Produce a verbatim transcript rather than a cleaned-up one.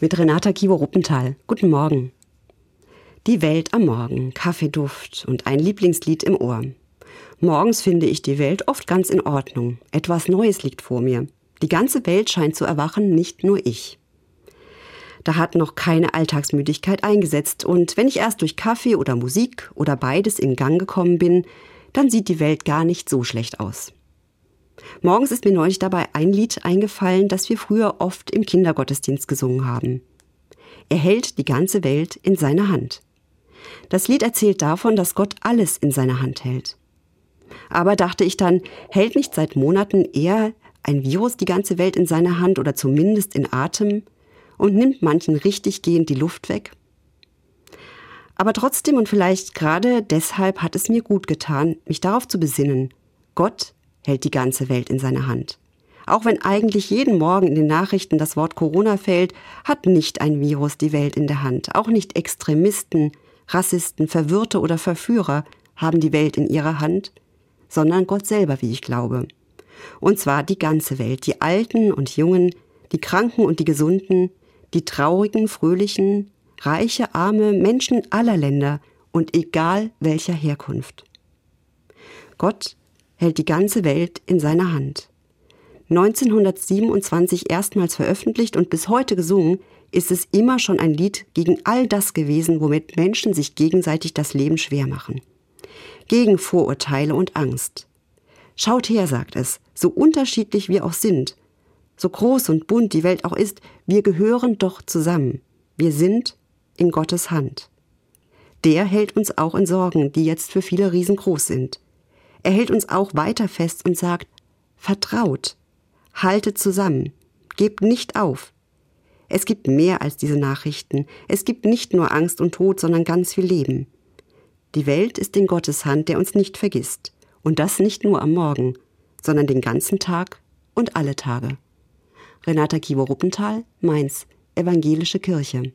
mit Renata Kiewer-Ruppenthal. Guten Morgen. Die Welt am Morgen, Kaffeeduft und ein Lieblingslied im Ohr. Morgens finde ich die Welt oft ganz in Ordnung. Etwas Neues liegt vor mir. Die ganze Welt scheint zu erwachen, nicht nur ich. Da hat noch keine Alltagsmüdigkeit eingesetzt und wenn ich erst durch Kaffee oder Musik oder beides in Gang gekommen bin, dann sieht die Welt gar nicht so schlecht aus. Morgens ist mir neulich dabei ein Lied eingefallen, das wir früher oft im Kindergottesdienst gesungen haben. Er hält die ganze Welt in seiner Hand. Das Lied erzählt davon, dass Gott alles in seiner Hand hält. Aber dachte ich dann, hält nicht seit Monaten eher ein Virus die ganze Welt in seiner Hand oder zumindest in Atem und nimmt manchen richtig gehend die Luft weg? Aber trotzdem und vielleicht gerade deshalb hat es mir gut getan, mich darauf zu besinnen. Gott hält die ganze Welt in seiner Hand. Auch wenn eigentlich jeden Morgen in den Nachrichten das Wort Corona fällt, hat nicht ein Virus die Welt in der Hand. Auch nicht Extremisten, Rassisten, Verwirrte oder Verführer haben die Welt in ihrer Hand, sondern Gott selber, wie ich glaube. Und zwar die ganze Welt, die Alten und Jungen, die Kranken und die Gesunden, die Traurigen, Fröhlichen, reiche, arme Menschen aller Länder und egal welcher Herkunft. Gott hält die ganze Welt in seiner Hand. neunzehnhundertsiebenundzwanzig erstmals veröffentlicht und bis heute gesungen, ist es immer schon ein Lied gegen all das gewesen, womit Menschen sich gegenseitig das Leben schwer machen. Gegen Vorurteile und Angst. Schaut her, sagt es, so unterschiedlich wir auch sind, so groß und bunt die Welt auch ist, wir gehören doch zusammen. Wir sind in Gottes Hand. Der hält uns auch in Sorgen, die jetzt für viele riesengroß sind. Er hält uns auch weiter fest und sagt, vertraut, haltet zusammen, gebt nicht auf. Es gibt mehr als diese Nachrichten. Es gibt nicht nur Angst und Tod, sondern ganz viel Leben. Die Welt ist in Gottes Hand, der uns nicht vergisst. Und das nicht nur am Morgen, sondern den ganzen Tag und alle Tage. Renata Kiewer-Ruppenthal, Mainz, Evangelische Kirche.